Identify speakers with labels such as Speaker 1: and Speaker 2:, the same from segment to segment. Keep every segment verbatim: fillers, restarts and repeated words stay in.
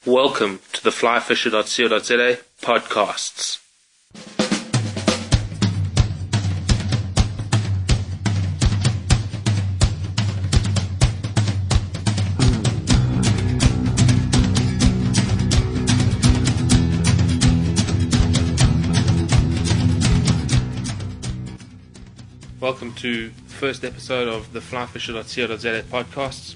Speaker 1: Welcome to the fly fisher dot co dot za podcasts. Welcome to the first episode of the fly fisher dot co dot za podcasts.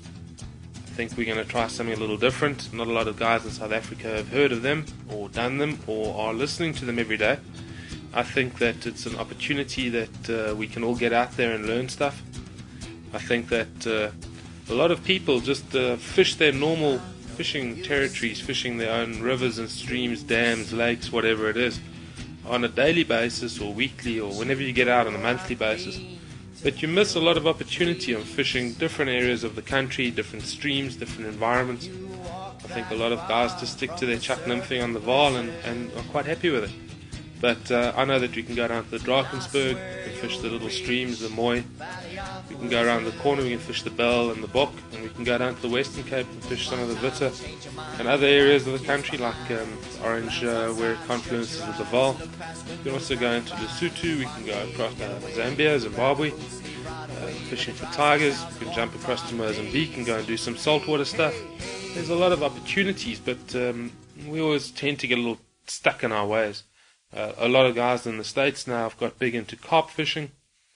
Speaker 1: I think we're going to try something a little different. Not a lot of guys in South Africa have heard of them or done them or are listening to them every day. I think that it's an opportunity that uh, we can all get out there and learn stuff. I think that uh, a lot of people just uh, fish their normal fishing territories, fishing their own rivers and streams, dams, lakes, whatever it is, on a daily basis or weekly or whenever you get out on a monthly basis. But you miss a lot of opportunity on fishing different areas of the country, different streams, different environments. I think a lot of guys just stick to their chuck nymphing on the Vaal and, and are quite happy with it. But uh, I know that we can go down to the Drakensberg, we can fish the little streams, the Mooi. We can go around the corner, we can fish the Bell and the Bok, and we can go down to the Western Cape and fish some of the Witte and other areas of the country like um, Orange, uh, where it confluences with the Vaal. We can also go into Lesotho, we can go across uh, Zambia, Zimbabwe, uh, fishing for tigers. We can jump across to Mozambique and go and do some saltwater stuff. There's a lot of opportunities, but um, we always tend to get a little stuck in our ways. Uh, a lot of guys in the States now have got big into carp fishing.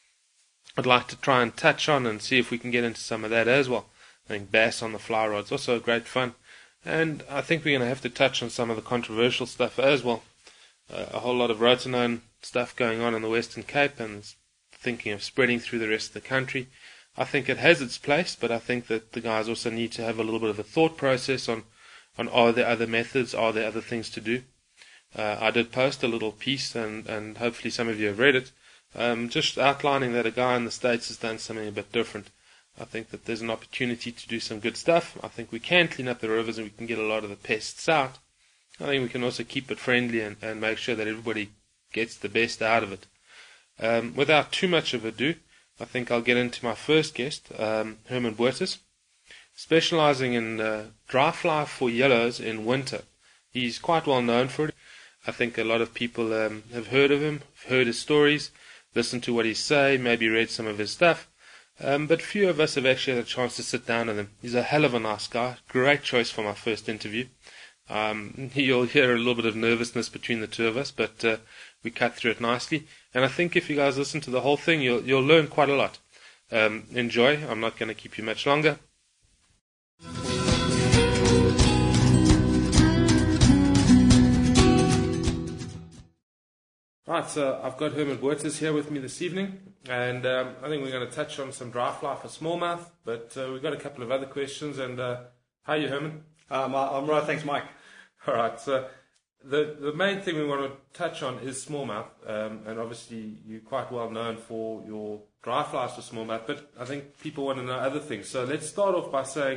Speaker 1: I'd like to try and touch on and see if we can get into some of that as well. I think bass on the fly rod's also great fun. And I think we're going to have to touch on some of the controversial stuff as well. Uh, a whole lot of rotenone stuff going on in the Western Cape and thinking of spreading through the rest of the country. I think it has its place, but I think that the guys also need to have a little bit of a thought process on, on are there other methods, are there other things to do. Uh, I did post a little piece, and, and hopefully some of you have read it, um, just outlining that a guy in the States has done something a bit different. I think that there's an opportunity to do some good stuff. I think we can clean up the rivers and we can get a lot of the pests out. I think we can also keep it friendly and, and make sure that everybody gets the best out of it. Um, without too much of ado, I think I'll get into my first guest, um, Herman Botha, specializing in uh, dry fly for yellows in winter. He's quite well known for it. I think a lot of people um, have heard of him, heard his stories, listened to what he say, maybe read some of his stuff. Um, but few of us have actually had a chance to sit down with him. He's a hell of a nice guy. Great choice for my first interview. Um, you'll hear a little bit of nervousness between the two of us, but uh, we cut through it nicely. And I think if you guys listen to the whole thing, you'll, you'll learn quite a lot. Um, enjoy. I'm not going to keep you much longer. Right, so I've got Herman Botha here with me this evening, and um, I think we're going to touch on some dry fly for smallmouth, but uh, we've got a couple of other questions. And uh, how are you, Herman?
Speaker 2: Um, I'm right, thanks, Mike.
Speaker 1: All right, so the the main thing we want to touch on is smallmouth, um, and obviously you're quite well known for your dry flies for smallmouth, but I think people want to know other things. So let's start off by saying,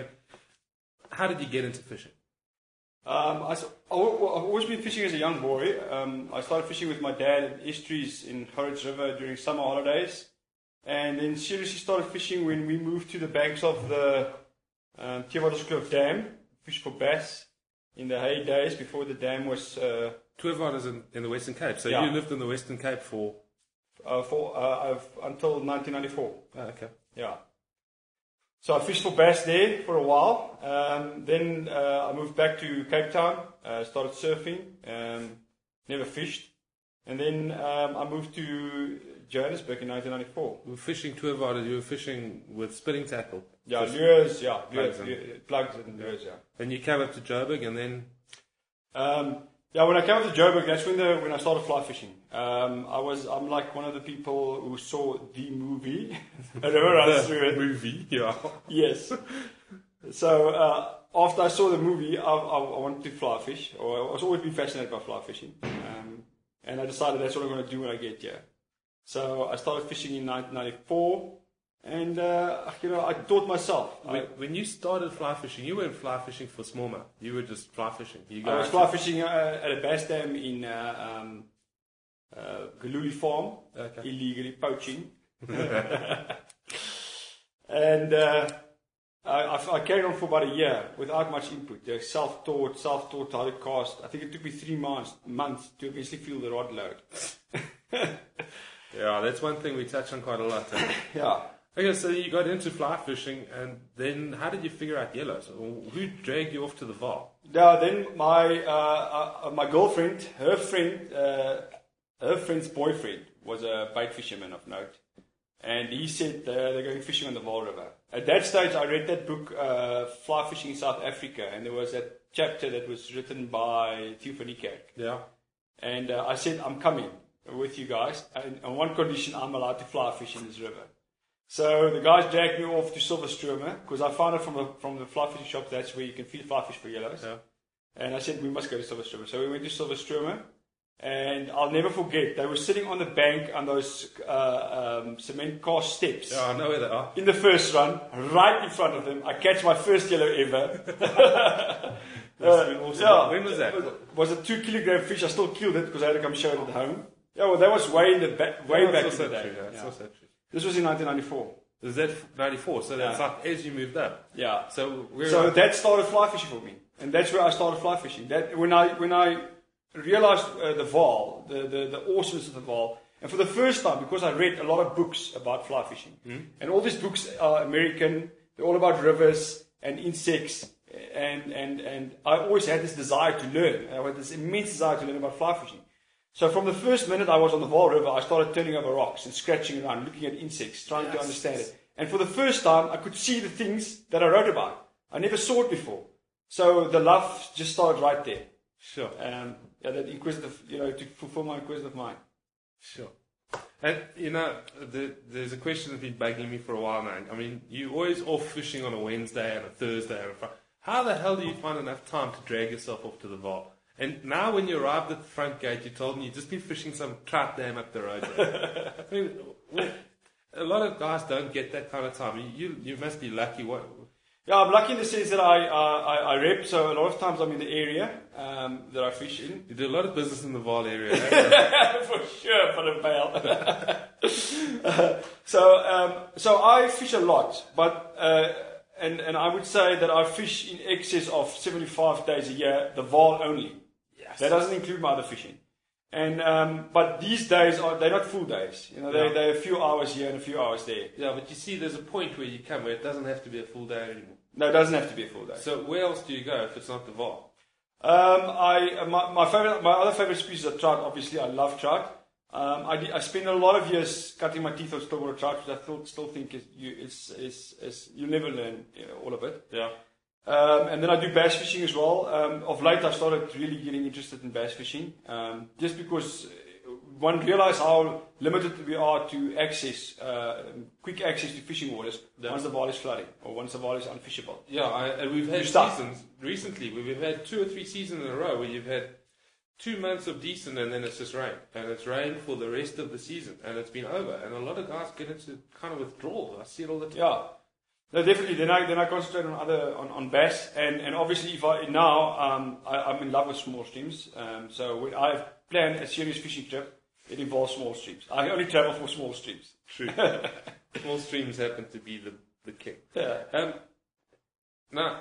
Speaker 1: how did you get into fishing?
Speaker 2: Um, I, I've always been fishing as a young boy. Um, I started fishing with my dad in estuaries in Courage River during summer holidays, and then seriously started fishing when we moved to the banks of the um, Tweewaterskloof Dam, fished for bass in the heydays before the dam was... Uh,
Speaker 1: Tweewater is in, in the Western Cape, so
Speaker 2: yeah.
Speaker 1: You lived in the Western Cape for...
Speaker 2: Uh, for uh, I've, until nineteen ninety-four.
Speaker 1: Oh, okay.
Speaker 2: Yeah. So I fished for bass there for a while. Um, then uh, I moved back to Cape Town, uh, started surfing, um, never fished. And then um, I moved to Johannesburg in nineteen ninety-four.
Speaker 1: You were fishing Tweewater, you were fishing with spinning tackle.
Speaker 2: Yeah, lures, yeah,
Speaker 1: plugs,
Speaker 2: lures,
Speaker 1: and,
Speaker 2: plugs and lures, yeah.
Speaker 1: And you came up to Joburg and then...
Speaker 2: Um, yeah, when I came up to Joburg, that's when the when I started fly fishing. Um, I was I'm like one of the people who saw the movie. I never ran through it.
Speaker 1: Movie, yeah.
Speaker 2: Yes. So uh, after I saw the movie, I, I, I wanted to fly fish. Or I was always been fascinated by fly fishing, um, and I decided that's what I'm going to do when I get here. So I started fishing in nineteen ninety-four. And, uh, you know, I taught myself.
Speaker 1: When,
Speaker 2: I,
Speaker 1: when you started fly fishing, you weren't fly fishing for smallmouth. You were just fly fishing. You
Speaker 2: I was fly fishing uh, at a bass dam in uh, um, uh, Galuli Farm,
Speaker 1: okay.
Speaker 2: Illegally poaching. And uh, I, I, I carried on for about a year without much input. They're self-taught, self-taught how to cast. I think it took me three months, months to eventually feel the rod load.
Speaker 1: Yeah, that's one thing we touch on quite a lot. Eh?
Speaker 2: Yeah.
Speaker 1: Okay, so you got into fly fishing, and then how did you figure out yellows? Who dragged you off to the Vaal?
Speaker 2: Yeah, then my uh, uh, my girlfriend, her friend, uh, her friend's boyfriend was a bait fisherman of note, and he said uh, they're going fishing on the Vaal River. At that stage, I read that book, uh, Fly Fishing in South Africa, and there was that chapter that was written by Theo van Niekerk.
Speaker 1: Yeah.
Speaker 2: And uh, I said, I'm coming with you guys, and on one condition, I'm allowed to fly fish in this river. So the guys dragged me off to Silverstromer, because I found out from the, from the fly fishing shop that's where you can feed fly fish for yellows.
Speaker 1: Yeah.
Speaker 2: And I said, we must go to Silverstromer. So we went to Silverstromer, and I'll never forget, they were sitting on the bank on those uh, um, cement car steps.
Speaker 1: Yeah, I know where they are.
Speaker 2: In the first run, right in front of them, I catch my first yellow ever. uh,
Speaker 1: awesome.
Speaker 2: Yeah.
Speaker 1: When was that?
Speaker 2: It was a two kilogram fish. I still killed it because I had to come show it at home. Yeah, well, that was way in the back, way
Speaker 1: Yeah,
Speaker 2: back
Speaker 1: it's
Speaker 2: in
Speaker 1: also
Speaker 2: the day.
Speaker 1: true, yeah, it's
Speaker 2: Yeah.
Speaker 1: also true.
Speaker 2: This was in nineteen ninety-four.
Speaker 1: Is that ninety-four? So that's
Speaker 2: Yeah.
Speaker 1: like as you moved up.
Speaker 2: Yeah.
Speaker 1: So where
Speaker 2: So that started fly fishing for me, and that's where I started fly fishing. That when I when I realized uh, the Vaal, the, the the awesomeness of the Vaal, and for the first time, because I read a lot of books about fly fishing,
Speaker 1: mm.
Speaker 2: and all these books are American. They're all about rivers and insects, and and and I always had this desire to learn. I had this immense desire to learn about fly fishing. So from the first minute I was on the Vaal River, I started turning over rocks and scratching around, looking at insects, trying
Speaker 1: Yes.
Speaker 2: to understand it. And for the first time, I could see the things that I wrote about. I never saw it before. So the love just started right there.
Speaker 1: Sure.
Speaker 2: Um, yeah, that inquisitive, you know, to fulfill my inquisitive mind.
Speaker 1: Sure. And, you know, the, there's a question that's been bugging me for a while now. I mean, you're always off fishing on a Wednesday and a Thursday and a Friday. How the hell do you find enough time to drag yourself off to the Vaal? And now when you arrived at the front gate, you told me you'd just been fishing some trout dam up the road. I mean, well, a lot of guys don't get that kind of time. You you must be lucky. What?
Speaker 2: Yeah, I'm lucky in the sense that I, uh, I, I rep, so a lot of times I'm in the area um, that I fish in.
Speaker 1: You do a lot of business in the Vaal area. Eh?
Speaker 2: For sure, for the bail. uh, so, um, so I fish a lot, but uh, and and I would say that I fish in excess of seventy-five days a year, the Vaal only.
Speaker 1: Yes.
Speaker 2: That doesn't include my other fishing. And um, but these days are they're not full days. You know, they
Speaker 1: Yeah.
Speaker 2: they're a few hours here and a few hours there.
Speaker 1: Yeah, but you see, there's a point where you come where it doesn't have to be a full day anymore.
Speaker 2: No, it doesn't have to be a full day.
Speaker 1: So where else do you go if it's not the Vaal?
Speaker 2: Um, I my, my favorite, my other favorite species are trout. Obviously, I love trout. Um, I, I spent a lot of years cutting my teeth on stillwater trout, which I still still think is you is is, is you'll never learn you know, all of it.
Speaker 1: Yeah.
Speaker 2: Um, and then I do bass fishing as well. Um, of late, I started really getting interested in bass fishing, um, just because one realizes how limited we are to access, uh, quick access to fishing waters
Speaker 1: Yeah.
Speaker 2: once the Vaal is flooding or once the Vaal is unfishable.
Speaker 1: Yeah, I, and we've had
Speaker 2: You start.
Speaker 1: seasons recently where we've had two or three seasons in a row where you've had two months of decent and then it's just rain. And it's rain for the rest of the season and it's been over. And a lot of guys get into kind of withdrawal. I see it all the time.
Speaker 2: Yeah. No, definitely. Then I then I concentrate on other on, on bass, and, and obviously if I now um, I, I'm in love with small streams. Um, so when I've planned a serious fishing trip, it involves small streams. I only travel for small streams.
Speaker 1: True. Small streams happen to be the the king.
Speaker 2: Yeah.
Speaker 1: Um, now,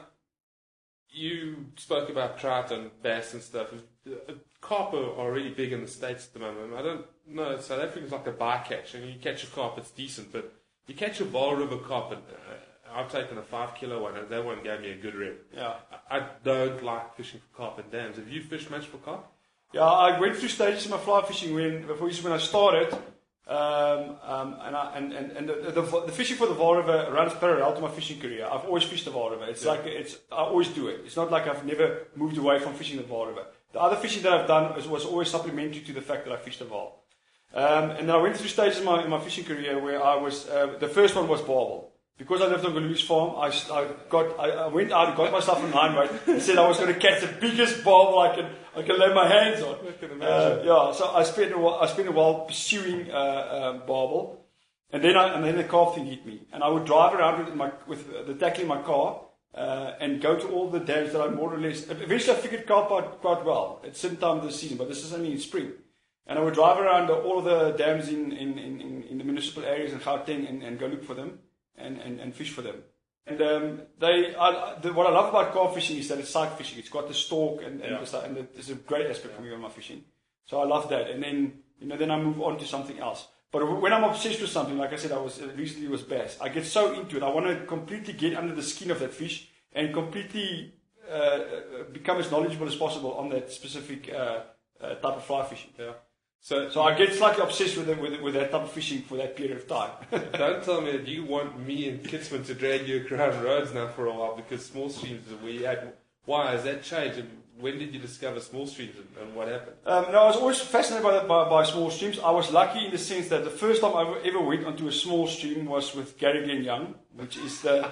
Speaker 1: you spoke about trout and bass and stuff. Uh, Carp are really big in the States at the moment. I don't know. South Africa's like a bycatch, and you catch a carp, it's decent, but you catch a Vaal River carp, and uh, I've taken a five kilo one, and that one gave me a good rip.
Speaker 2: Yeah.
Speaker 1: I I don't like fishing for carp in dams. Have you fished much for carp?
Speaker 2: Yeah, I went through stages in my fly fishing when before when I started, um, um, and, I, and and and the, the, the fishing for the Vaal River runs parallel to my fishing career. I've always fished the Vaal River. It's
Speaker 1: Yeah.
Speaker 2: like it's I always do it. It's not like I've never moved away from fishing the Vaal River. The other fishing that I've done was, was always supplementary to the fact that I fished the Vaal. Um, and then I went through stages in my in my fishing career where I was uh, the first one was barbel. Because I lived on Galu's farm, I, I got I, I went out and got myself a nine weight and said I was going to catch the biggest barbel I can I can lay my hands on.
Speaker 1: I can
Speaker 2: Uh,
Speaker 1: imagine.
Speaker 2: yeah, so I spent a while, I spent a while pursuing uh, um, barbel, and then I, and then the carp thing hit me, and I would drive around with my with the tackle in my car uh, and go to all the dams that I more or less. Eventually, I figured carp out quite well at certain time of the season, but this is only in spring. And I would drive around all of the dams in in, in, in the municipal areas in Gauteng and, and go look for them and, and, and fish for them. And um, they, I, the, what I love about carp fishing is that it's sight fishing. It's got the stalk and, and,
Speaker 1: Yeah.
Speaker 2: the, and the, it's a great aspect for me on my fishing. So I love that. And then, you know, then I move on to something else. But when I'm obsessed with something, like I said, I was recently was bass. I get so into it. I want to completely get under the skin of that fish and completely uh, become as knowledgeable as possible on that specific uh, uh, type of fly fishing.
Speaker 1: Yeah. So,
Speaker 2: So I get slightly obsessed with, it, with, with that type of fishing for that period of time.
Speaker 1: don't tell me that you want me and Kitsman to drag you around roads now for a while because small streams are where you had. Why has that changed? And when did you discover small streams and, and what happened?
Speaker 2: Um, no, I was always fascinated by, that, by, by small streams. I was lucky in the sense that the first time I ever, ever went onto a small stream was with Gary Glenn Young, which is the...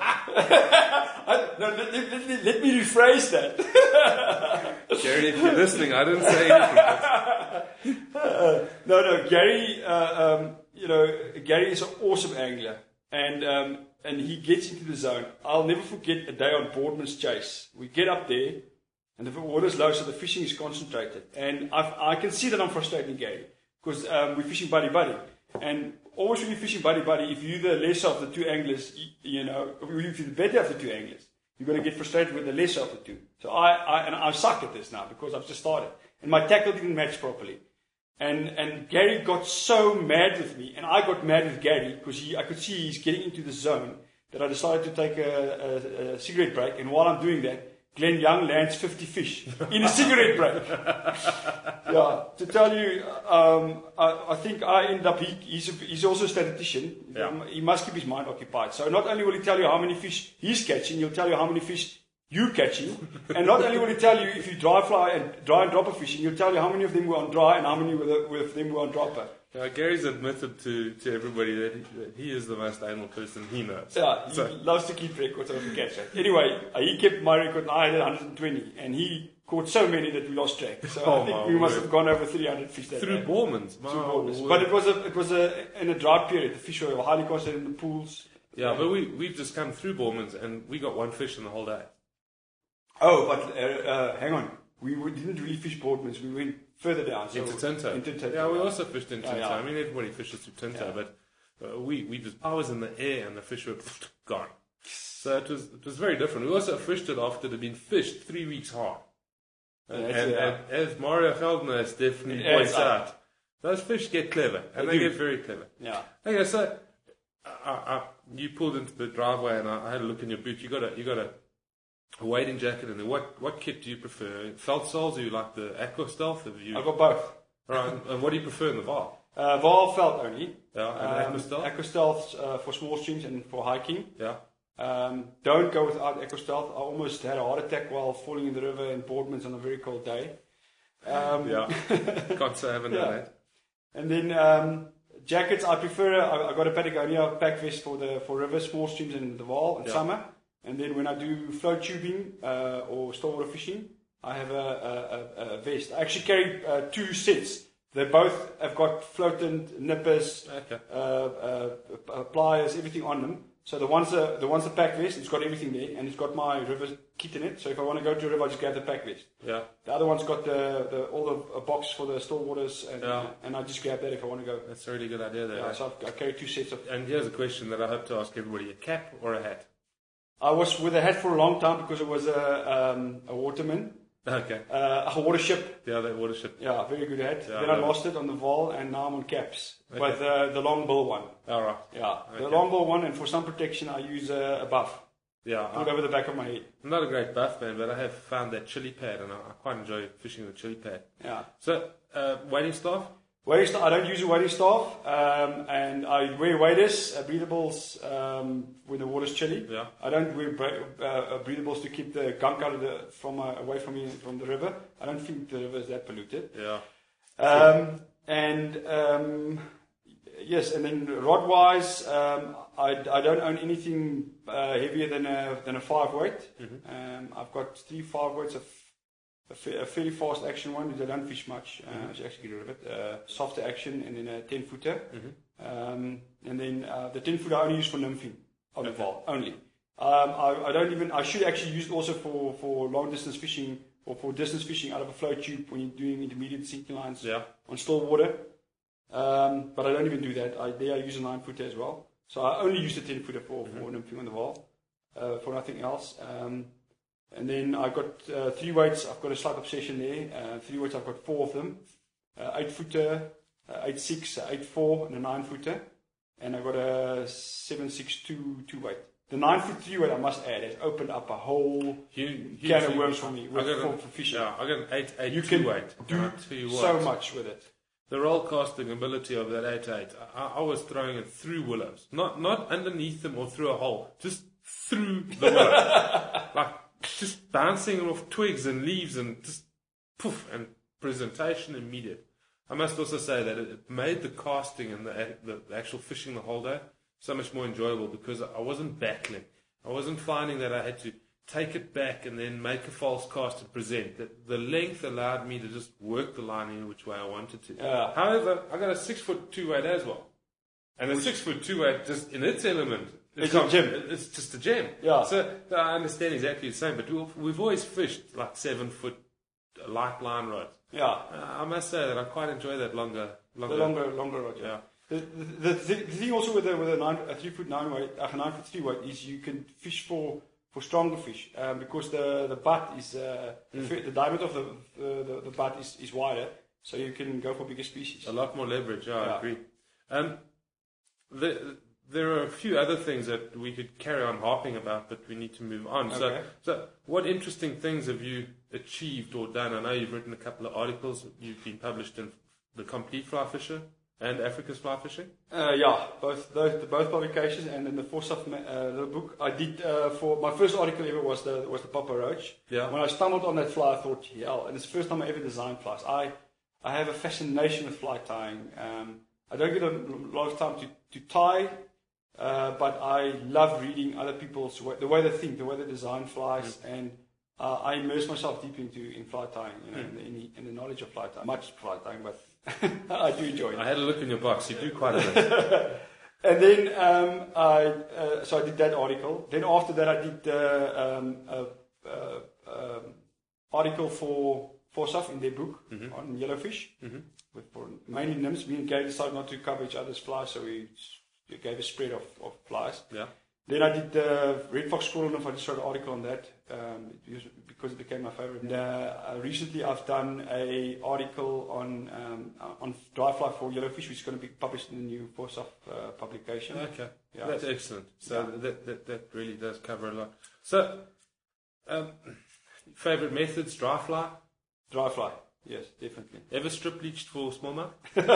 Speaker 2: I, no, let, let, let, let me rephrase that.
Speaker 1: Gary, if you're listening, I didn't say anything.
Speaker 2: uh, no, no, Gary, uh, um, you know, Gary is an awesome angler. And um, and he gets into the zone. I'll never forget a day on Boardman's Chase. We get up there, and the water's low, so the fishing is concentrated. And I've, I can see that I'm frustrating Gary, because um, we're fishing buddy-buddy. And always when you're fishing buddy-buddy, if you're the lesser of the two anglers, you, you know, if you're the better of the two anglers, you're going to get frustrated with the lesser of the two. So I, I, and I suck at this now, because I've just started. And my tackle didn't match properly. And and Gary got so mad with me, and I got mad with Gary, because he, I could see he's getting into the zone, that I decided to take a, a, a cigarette break. And while I'm doing that, Glenn Young lands fifty fish in a cigarette break. Yeah, to tell you, um, I, I think I end up, he, he's, a, he's also a statistician.
Speaker 1: Yeah.
Speaker 2: He must keep his mind occupied. So not only will he tell you how many fish he's catching, he'll tell you how many fish you're catching. And not only will he tell you if you dry fly and dry and dropper fishing, he'll tell you how many of them were on dry and how many of them were on dropper.
Speaker 1: Uh, Gary's admitted to, to everybody that he, that he is the most anal person he knows.
Speaker 2: Yeah, he
Speaker 1: So-
Speaker 2: loves to keep records of the catch. Anyway, uh, he kept my record and I had one hundred twenty. And he caught so many that we lost track. So
Speaker 1: Oh,
Speaker 2: I think
Speaker 1: my
Speaker 2: we must
Speaker 1: word.
Speaker 2: have gone over three hundred fish that
Speaker 1: Through
Speaker 2: day.
Speaker 1: Bormans.
Speaker 2: Through
Speaker 1: My
Speaker 2: borders.
Speaker 1: word.
Speaker 2: But it was a, it was a, in a dry period. The fish were highly concentrated in the pools.
Speaker 1: Yeah, but we, we've just come through Bormans and we got one fish in the whole day.
Speaker 2: Oh, but uh, uh, hang on. We, we didn't really fish Boardmans. We went further down. So
Speaker 1: Into Tinto.
Speaker 2: Into Tinto.
Speaker 1: Yeah, we also fished in
Speaker 2: Yeah,
Speaker 1: Tinto.
Speaker 2: yeah.
Speaker 1: I mean, everybody fishes through Tinto,
Speaker 2: Yeah.
Speaker 1: but uh, we, we just, I was in the air and the fish were gone. So it was, it was very different. We also fished it after it had been fished three weeks hard. And,
Speaker 2: Yeah,
Speaker 1: and,
Speaker 2: yeah.
Speaker 1: and as Mario Feldner has definitely
Speaker 2: Yeah,
Speaker 1: points
Speaker 2: it's like-
Speaker 1: out, those fish get clever, and
Speaker 2: They
Speaker 1: they
Speaker 2: do.
Speaker 1: get very clever.
Speaker 2: Yeah.
Speaker 1: Okay, so I, I, you pulled into the driveway, and I, I had a look in your boot. You got a you got a, a wading jacket in there. What what kit do you prefer? Felt soles? Or you like the Aqua Stealth? Have you?
Speaker 2: I've got both.
Speaker 1: All right, and what do you prefer in the Val?
Speaker 2: Uh, Val felt only.
Speaker 1: Yeah, and
Speaker 2: Um,
Speaker 1: Aqua Stealth.
Speaker 2: Aqua Stealth uh, for small streams and for hiking.
Speaker 1: Yeah.
Speaker 2: Um, don't go without Aqua Stealth. I almost had a heart attack while falling in the river in Boardmans on a very cold day. Um,
Speaker 1: Yeah. Can't say I haven't done
Speaker 2: Yeah.
Speaker 1: that.
Speaker 2: And then um, jackets, I prefer. I, I got a Patagonia pack vest for the for river, small streams, and the Val in
Speaker 1: Yeah.
Speaker 2: summer. And then when I do float tubing uh, or stormwater fishing, I have a, a, a, a vest. I actually carry uh, two sets. They both have got floatant nippers,
Speaker 1: Okay.
Speaker 2: uh, uh, uh, pliers, everything on them. So the one's a the one's a pack vest. It's got everything there, and it's got my river kit in it. So if I want to go to a river, I just grab the pack vest.
Speaker 1: Yeah.
Speaker 2: The other one's got the, the all the a box for the store waters, and
Speaker 1: Yeah.
Speaker 2: and I just grab that if I want to go.
Speaker 1: That's a really good idea there.
Speaker 2: Yeah, so I've, I carry two sets of.
Speaker 1: And here's a question that I hope to ask everybody: a cap or a hat?
Speaker 2: I was with a hat for a long time because it was a um, a waterman,
Speaker 1: Okay.
Speaker 2: uh, a water ship.
Speaker 1: Yeah, that watership.
Speaker 2: Yeah, very good hat.
Speaker 1: Yeah,
Speaker 2: then I
Speaker 1: yeah.
Speaker 2: lost it on the Val, and now I'm on caps.
Speaker 1: Okay.
Speaker 2: But uh, the long bill one.
Speaker 1: All right.
Speaker 2: Yeah, the
Speaker 1: Okay.
Speaker 2: long bill one, and for some protection, I use uh, a buff.
Speaker 1: Yeah.
Speaker 2: Put it over the back of my head.
Speaker 1: I'm not a great buff man, but I have found that chili pad, and I, I quite enjoy fishing with chili pad.
Speaker 2: Yeah.
Speaker 1: So, uh, wading staff?
Speaker 2: Wading staff, I don't use a wading staff, um, and I wear waders, uh, breathables um, when the water's chilly.
Speaker 1: Yeah.
Speaker 2: I don't wear bra- uh, breathables to keep the gunk out of the from uh, away from me from the river. I don't think the river is that polluted.
Speaker 1: Yeah.
Speaker 2: Um, and um, yes, and then rod wise, um, I, I don't own anything uh, heavier than a than a five weight.
Speaker 1: Mhm.
Speaker 2: Um, I've got three five weights of. A, fa- a fairly fast action one, which I don't fish much. Uh,
Speaker 1: Mhm.
Speaker 2: I should actually get rid of it. Uh, softer action, and then a ten footer.
Speaker 1: Mhm.
Speaker 2: Um, and then uh, the ten footer I only use for nymphing on the
Speaker 1: Okay.
Speaker 2: Val only. Um, I, I don't even. I should actually use it also for, for long distance fishing or for distance fishing out of a float tube when you're doing intermediate sinking lines
Speaker 1: Yeah.
Speaker 2: on still water. Um, but I don't even do that. I, there I use a nine footer as well. So I only use the ten footer for, for nymphing on the Val. uh, for nothing else. Um, and then I got uh, three weights. I've got a slight obsession there. Uh, three weights. I've got four of them: uh, eight footer, uh, eight six, uh, eight four, and a nine footer. And I've got a seven six two two weight. The nine foot three weight, I must add, has opened up a whole
Speaker 1: You, you
Speaker 2: can of worms for me with,
Speaker 1: I got
Speaker 2: for,
Speaker 1: an,
Speaker 2: for fishing.
Speaker 1: Yeah, I got an eight eight
Speaker 2: You
Speaker 1: two
Speaker 2: can
Speaker 1: weight.
Speaker 2: do
Speaker 1: And I'll tell you
Speaker 2: so
Speaker 1: what,
Speaker 2: much with it.
Speaker 1: the roll casting ability of that eight eight, I, I was throwing it through willows, not not underneath them or through a hole, just through the willow, like just bouncing off twigs and leaves and just poof, and presentation immediate. I must also say that it made the casting and the, the, the actual fishing the whole day so much more enjoyable because I wasn't battling. I wasn't finding that I had to take it back and then make a false cast and present. That the length allowed me to just work the line in which way I wanted to.
Speaker 2: Yeah.
Speaker 1: However, I got a six foot two weight as well, and a six foot two weight just in its element,
Speaker 2: It's a gem.
Speaker 1: It's just a gem.
Speaker 2: Yeah.
Speaker 1: So I understand exactly the same, but we've, we've always fished like seven foot light line rods.
Speaker 2: Yeah.
Speaker 1: Uh, I must say that I quite enjoy that longer, longer,
Speaker 2: The longer, longer rod.
Speaker 1: yeah.
Speaker 2: The, the, the, the thing also with a, with a, nine, a three foot nine weight, a nine foot three weight is you can fish for, for stronger fish um, because the the butt is uh,
Speaker 1: Mm.
Speaker 2: the, the diameter of the the, the butt is, is wider, so you can go for bigger species.
Speaker 1: A lot more leverage. Yeah, I
Speaker 2: Yeah.
Speaker 1: agree. Um, the, there are a few other things that we could carry on harping about, but we need to move on. So,
Speaker 2: Okay.
Speaker 1: so what interesting things have you achieved or done? I know you've written a couple of articles. You've been published in The Complete Fly Fisher and Africa's Fly Fishing.
Speaker 2: Uh, yeah, both those the both publications and then the Forsyth uh, little book I did uh, for my first article ever was the was the Papa Roach.
Speaker 1: Yeah.
Speaker 2: When I stumbled on that fly, I thought, hell, and it's the first time I ever designed flies. I I have a fascination with fly tying. Um, I don't get a lot of time to to tie, uh, but I love reading other people's way, the way they think, the way they design flies, mm. and uh, I immerse myself deep into in fly tying, you know, mm. in, the, in the knowledge of fly tying, much fly tying, but. I do enjoy it.
Speaker 1: I had a look in your box. You do quite a bit.
Speaker 2: And then um, I uh, so I did that article. Then after that, I did uh, um, a, a, um, article for Forsyth in their book mm-hmm. on yellowfish, mm-hmm. with for mainly nymphs. Me and Gary decided not to cover each other's flies, so we gave a spread of, of flies.
Speaker 1: Yeah.
Speaker 2: Then I did the Red Fox Squirrel Nymph. I just wrote an article on that um, because it became my favorite. And, uh, recently, I've done a article on um, on dry fly for yellowfish, which is going to be published in the new Forsyth uh, publication.
Speaker 1: Okay, yeah. That's excellent. So
Speaker 2: yeah.
Speaker 1: that, that that really does cover a lot. So, um, favorite methods: dry fly.
Speaker 2: Dry fly. Yes, definitely.
Speaker 1: Ever strip bleached for smallmouth?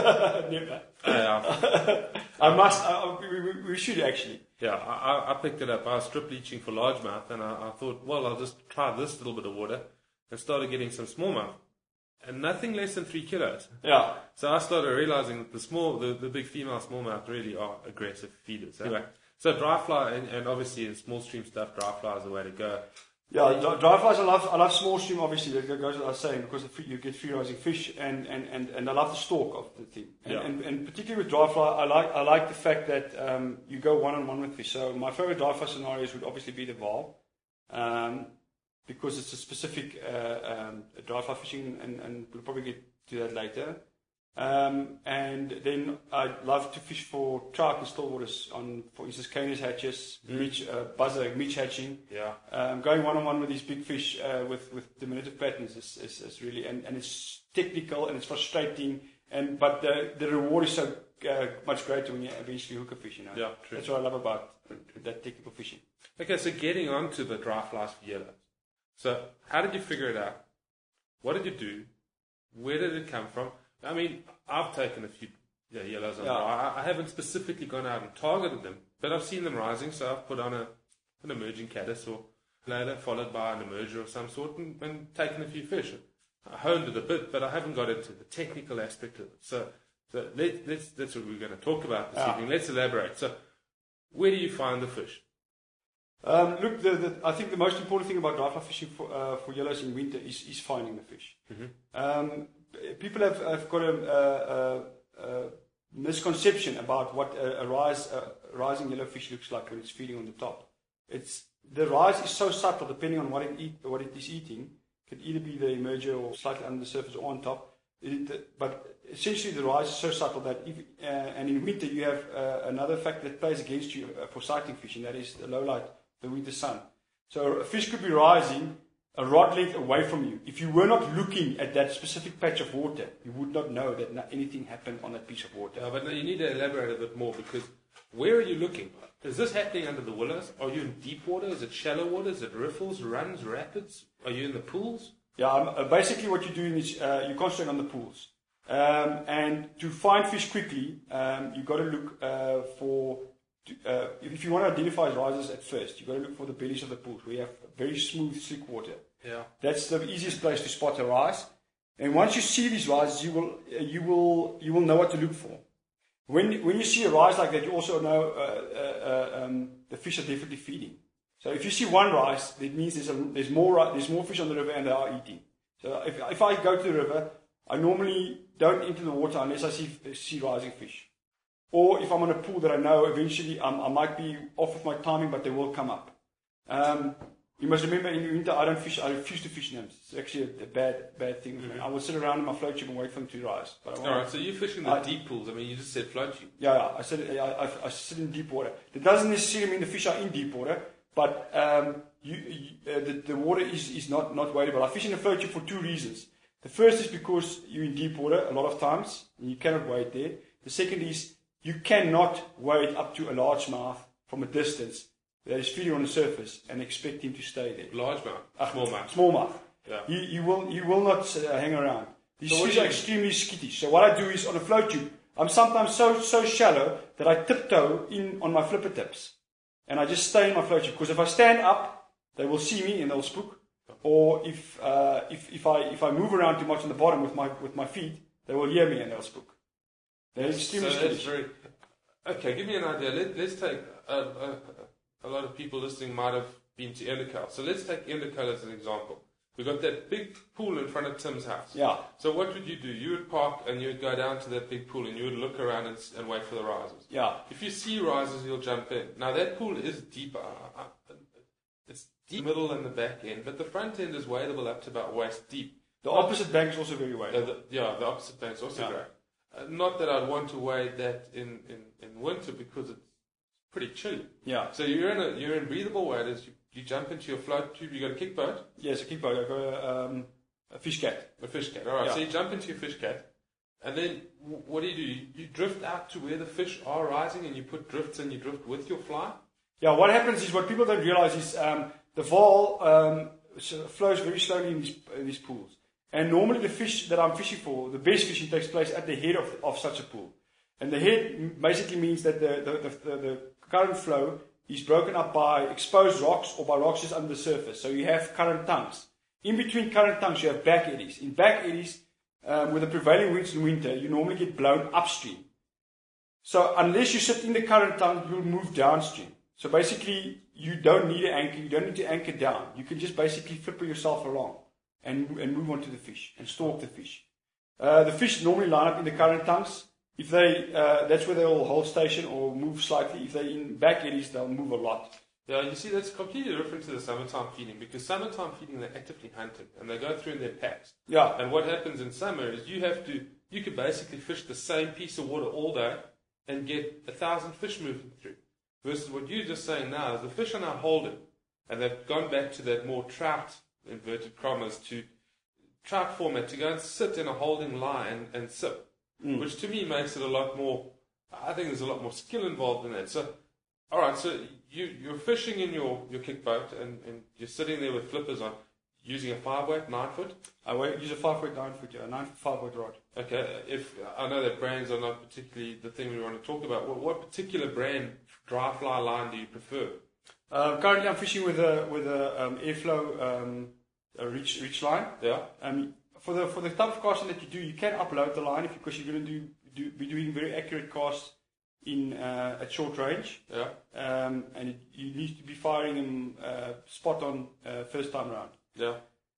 Speaker 2: Never.
Speaker 1: Uh, yeah.
Speaker 2: I must. I, we, we, we should actually.
Speaker 1: Yeah, I, I picked it up. I was strip bleaching for largemouth, and I, I thought, well, I'll just try this little bit of water, and started getting some smallmouth, and nothing less than three kilos.
Speaker 2: Yeah.
Speaker 1: So I started realizing that the small, the, the big female smallmouth really are aggressive feeders. Anyway, so dry fly, and, and obviously in small stream stuff, dry fly is the way to go.
Speaker 2: Yeah, dry flies I love. I love small stream, obviously, that goes without saying, because the, you get free rising fish, and, and, and, and I love the stalk of the thing. And,
Speaker 1: yeah.
Speaker 2: and, and particularly with dry fly, I like I like the fact that um, you go one on one with fish. So my favorite dry fly scenarios would obviously be the Vaal, um, because it's a specific uh, um, dry fly fishing, and, and we'll probably get to that later. Um, and then I love to fish for trout in still waters, on, for instance, canis hatches, mm. Mitch, uh, buzzer, Mitch hatching.
Speaker 1: Yeah.
Speaker 2: Um, going one on one with these big fish uh, with with diminutive patterns is, is, is really, and, and it's technical and it's frustrating, and but the the reward is so uh, much greater when you eventually hook a fish. You know.
Speaker 1: Yeah, true.
Speaker 2: That's what I love about that technical fishing.
Speaker 1: Okay, so getting on to the dry flies for yellows. So how did you figure it out? What did you do? Where did it come from? I mean, I've taken a few yeah, yellows on
Speaker 2: yeah.
Speaker 1: dry. I, I haven't specifically gone out and targeted them, but I've seen them rising, so I've put on a an emerging caddis or ladder, followed by an emerger of some sort, and, and taken a few fish. I honed it a bit, but I haven't got into the technical aspect of it. So, so let, let's, that's what we're going to talk about this
Speaker 2: yeah.
Speaker 1: evening. Let's elaborate. So, where do you find the fish?
Speaker 2: Um, look, the, the, I think the most important thing about dry fly fishing for, uh, for yellows in winter is, is finding the fish. Mm-hmm. Um, people have, have got a, a, a, a misconception about what a, a, rise, a rising yellowfish looks like when it's feeding on the top. It's the rise is so subtle, depending on what it eat, what it is eating. It could either be the emerger or slightly under the surface or on top. It, but essentially, the rise is so subtle that, if, uh, and in winter you have uh, another factor that plays against you uh, for sighting fish, and that is the low light the winter sun. So a fish could be rising a rod length away from you. If you were not looking at that specific patch of water, you would not know that no- anything happened on that piece of water.
Speaker 1: Yeah, but you need to elaborate a bit more, because where are you looking? Is this happening under the willows? Are you in deep water? Is it shallow water? Is it riffles, runs, rapids? Are you in the pools?
Speaker 2: Yeah, um, uh, basically what you're doing is uh, you concentrate on the pools. Um, and to find fish quickly, um, you've got to look uh, for, uh, if you want to identify risers at first, you've got to look for the bellies of the pools where you have very smooth, slick water.
Speaker 1: Yeah.
Speaker 2: That's the easiest place to spot a rise. And once you see these rises, you will, uh, you will, you will know what to look for. When, when you see a rise like that, you also know uh, uh, um, the fish are definitely feeding. So if you see one rise, that means there's, a, there's, more, there's more fish on the river and they are eating. So if, if I go to the river, I normally don't enter the water unless I see, see rising fish. Or if I'm on a pool that I know eventually um, I might be off with my timing, but they will come up. Um, you must remember in the winter I don't fish, I refuse to fish nymphs. It's actually a, a bad bad thing. Mm-hmm. I will sit around in my float tube and wait for them to rise. But I won't.
Speaker 1: Alright, so you're fishing the
Speaker 2: I,
Speaker 1: deep pools. I mean, you just said float tube.
Speaker 2: Yeah, yeah I, sit, I, I, I sit in deep water. That doesn't necessarily mean the fish are in deep water, but um, you, you, uh, the, the water is, is not, not wadable. I fish in a float tube for two reasons. The first is because you're in deep water a lot of times, and you cannot wade there. The second is you cannot wade up to a largemouth from a distance that is feeding on the surface and expect him to stay there.
Speaker 1: Largemouth?
Speaker 2: Uh,
Speaker 1: Smallmouth?
Speaker 2: Smallmouth.
Speaker 1: Yeah.
Speaker 2: You, you, will, you will not uh, hang around. These
Speaker 1: So
Speaker 2: fish
Speaker 1: you-
Speaker 2: are extremely skittish. So what I do is on a float tube, I'm sometimes so, so shallow that I tiptoe in on my flipper tips. And I just stay in my float tube. Because if I stand up, they will see me and they'll spook. Or if, uh, if, if, I, if I move around too much on the bottom with my, with my feet, they will hear me and they'll spook. They're extremely
Speaker 1: So that's
Speaker 2: skittish.
Speaker 1: very... Okay, give me an idea. Let, let's take... A, a, a lot of people listening might have been to Endercale. So let's take Endercale as an example. We've got that big pool in front of Tim's house.
Speaker 2: Yeah.
Speaker 1: So what would you do? You would park and you would go down to that big pool and you would look around and, s- and wait for the risers.
Speaker 2: Yeah.
Speaker 1: If you see risers, you'll jump in. Now that pool is deeper. Uh, uh, It's deep middle and the back end, but the front end is wadable up to about waist deep.
Speaker 2: The opposite bank is also very
Speaker 1: Uh,
Speaker 2: wide.
Speaker 1: the, yeah, the opposite bank's also
Speaker 2: Yeah.
Speaker 1: great. Uh, not that I'd want to wade that in, in, in winter because it's pretty chilly.
Speaker 2: Yeah.
Speaker 1: So you're in a, you're in breathable waders. You, you jump into your float tube. You got a kick boat,
Speaker 2: Yes, a kickboat. I got a, um, a fish cat.
Speaker 1: a fish cat. All right.
Speaker 2: Yeah.
Speaker 1: So you jump into your fish cat, and then w- what do you do? You, you drift out to where the fish are rising, and you put drifts and you drift with your fly.
Speaker 2: Yeah, what happens is, what people don't realize is um, the Vaal um, s- flows very slowly in these, in these pools. And normally the fish that I'm fishing for, the best fishing takes place at the head of, of such a pool. And the head m- basically means that the, the, the, the, the current flow is broken up by exposed rocks or by rocks just under the surface. So you have current tongues. In between current tongues, you have back eddies. In back eddies, um, with the prevailing winds in winter, you normally get blown upstream. So unless you sit in the current tongue, you'll move downstream. So basically, you don't need an anchor. You don't need to anchor down. You can just basically flipper yourself along and, and move on to the fish and stalk the fish. Uh, the fish normally line up in the current tongues. If they, uh, that's where they'll hold station or move slightly. If they're in back eddies, they'll move a lot.
Speaker 1: Yeah, you see, that's completely different to the summertime feeding, because summertime feeding, they're actively hunting, and they go through in their packs.
Speaker 2: Yeah,
Speaker 1: And what happens in summer is you have to, you could basically fish the same piece of water all day and get a thousand fish moving through. Versus what you're just saying now is the fish are now holding, and they've gone back to that more trout, inverted commas, to trout format, to go and sit in a holding line and sip,
Speaker 2: Mm.
Speaker 1: which to me makes it a lot more, I think there's a lot more skill involved in that. So, alright, so you, you're fishing in your, your kick boat, and, and you're sitting there with flippers on, using a five weight, nine foot.
Speaker 2: I wa- use a five foot, nine foot, a nine foot, five foot rod.
Speaker 1: Okay, if I know that brands are not particularly the thing we want to talk about, what, what particular brand dry fly line do you prefer?
Speaker 2: Uh, currently, I'm fishing with a with a um, airflow um, a reach reach line.
Speaker 1: Yeah,
Speaker 2: Um, for the for the type of casting that you do, you can upload the line if, because you're going to do, do be doing very accurate casts in uh, at short range,
Speaker 1: yeah,
Speaker 2: um, and it, you need to be firing them uh, spot on uh, first time round.
Speaker 1: yeah.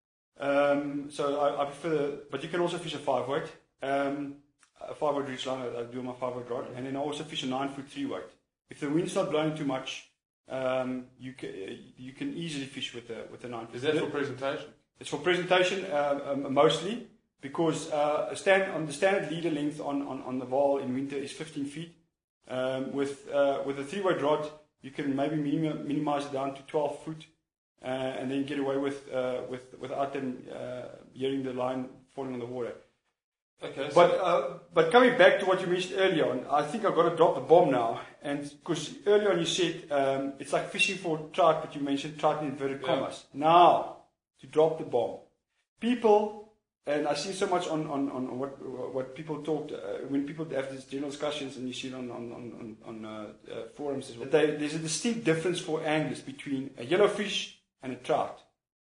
Speaker 2: Um, so I, I prefer, the, but you can also fish a five weight, um, a five weight reach line. I, I do on my five weight rod, and then I also fish a nine foot three weight. If the wind's not blowing too much, um, you can you can easily fish with a with a nine foot.
Speaker 1: Is that for presentation?
Speaker 2: It's for presentation uh, um, mostly, because uh, a stand on the standard leader length on, on, on the Vaal in winter is fifteen feet. Um, with uh, with a three weight rod, you can maybe minim- minimize it down to twelve foot, uh, and then get away with uh, with without them uh, hearing the line falling on the water.
Speaker 1: Okay. So
Speaker 2: But uh, but coming back to what you mentioned earlier on, I think I've got to drop the bomb now. And because earlier on you said um, it's like fishing for trout, but you mentioned trout in inverted
Speaker 1: Yeah.
Speaker 2: commas. Now, to drop the bomb. People, and I see so much on, on, on what what people talk, uh, when people have these general discussions, and you see it on, on, on, on uh, uh, forums as well, they, there's a distinct difference for anglers between a yellowfish and a trout.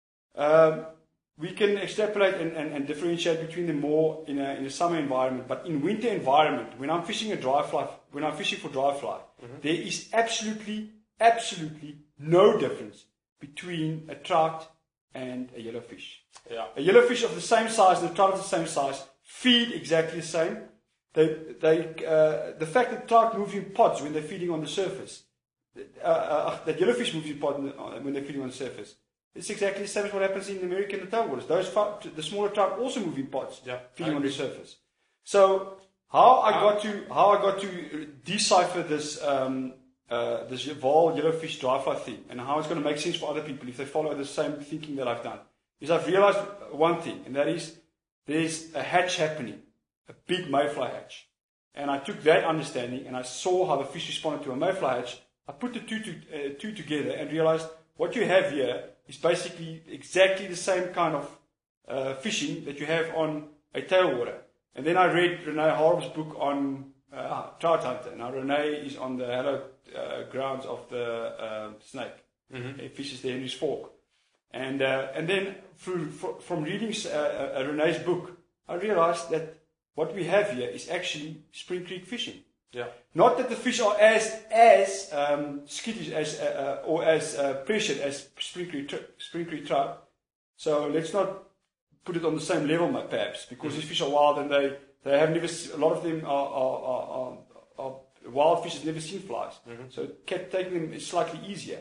Speaker 2: Um, We can extrapolate and, and, and differentiate between them more in a, in a summer environment, but in winter environment, when I'm fishing a dry fly, when I'm fishing for dry fly, mm-hmm. there is absolutely, absolutely no difference between a trout and a yellowfish.
Speaker 1: Yeah.
Speaker 2: A yellowfish of the same size and a trout of the same size feed exactly the same. They, they, uh, the fact that trout move in pods when they're feeding on the surface, uh, uh, that yellowfish move in pods when they're feeding on the surface. It's exactly the same as what happens in America in the tailwaters. Those the smaller trout also move in pods,
Speaker 1: yeah,
Speaker 2: feeding on the surface. So how I got to how I got to decipher this um, uh, this Vaal yellowfish dry fly thing, and how it's going to make sense for other people if they follow the same thinking that I've done, is I've realized one thing, and that is there's a hatch happening, a big mayfly hatch, and I took that understanding and I saw how the fish responded to a mayfly hatch. I put the two to, uh, two together and realized what you have here is basically exactly the same kind of uh, fishing that you have on a tailwater. And then I read Renee Harm's book on uh, trout hunter. Now Renee is on the hallowed uh, grounds of the uh, snake. Mm-hmm. He fishes the Henry's Fork. And uh, and then through, fr- from reading uh, uh, Renee's book, I realized that what we have here is actually Spring Creek fishing.
Speaker 1: Yeah.
Speaker 2: Not that the fish are as as um, skittish as uh, uh, or as uh, pressured as Spring Creek, tr- Spring Creek trout. So let's not put it on the same level, perhaps, because mm-hmm. these fish are wild and they, they have never. Se- a lot of them are are, are, are, are wild fish have never seen flies. Mm-hmm. So taking them is slightly easier.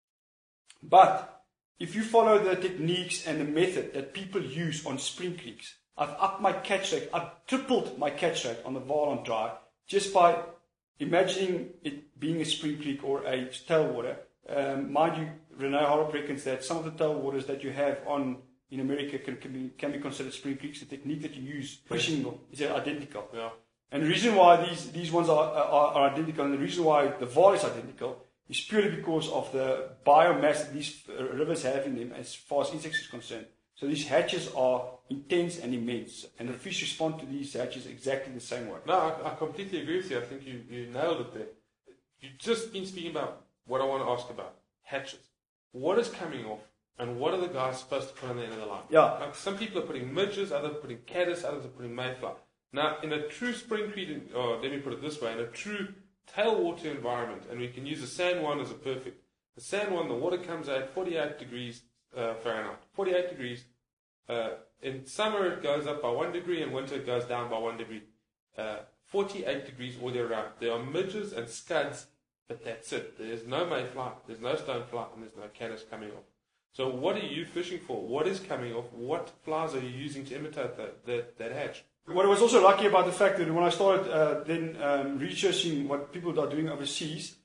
Speaker 2: But if you follow the techniques and the method that people use on Spring Creeks, I've upped my catch rate. I've tripled my catch rate on the Vaal on dry. Just by imagining it being a spring creek or a tailwater. Um, mind you, Renee Horrop reckons that some of the tailwaters that you have on in America can, can, be, can be considered spring creeks. The technique that you use fishing is identical.
Speaker 1: Yeah.
Speaker 2: And the reason why these, these ones are, are, are identical, and the reason why the Vaal is identical, is purely because of the biomass that these rivers have in them as far as insects is concerned. So these hatches are intense and immense, and the fish respond to these hatches exactly the same way.
Speaker 1: No, I, I completely agree with you. I think you, you nailed it there. You've just been speaking about what I want to ask about, hatches. What is coming off, and what are the guys supposed to put on the end of the line?
Speaker 2: Yeah.
Speaker 1: Like some people are putting midges, others are putting caddis, others are putting mayfly. Now, in a true spring creek, or let me put it this way, in a true tailwater environment, and we can use the San Juan as a perfect. The San Juan, the water comes at forty-eight degrees uh, Fahrenheit. forty-eight degrees. Uh, in summer it goes up by one degree, and winter it goes down by one degree. Uh, forty-eight degrees all year round. There are midges and scuds, but that's it. There's no mayfly, there's no stonefly, and there's no caddis coming off. So what are you fishing for? What is coming off? What flies are you using to imitate that, that, that hatch?
Speaker 2: What I was also lucky about the fact that when I started uh, then um, researching what people are doing overseas,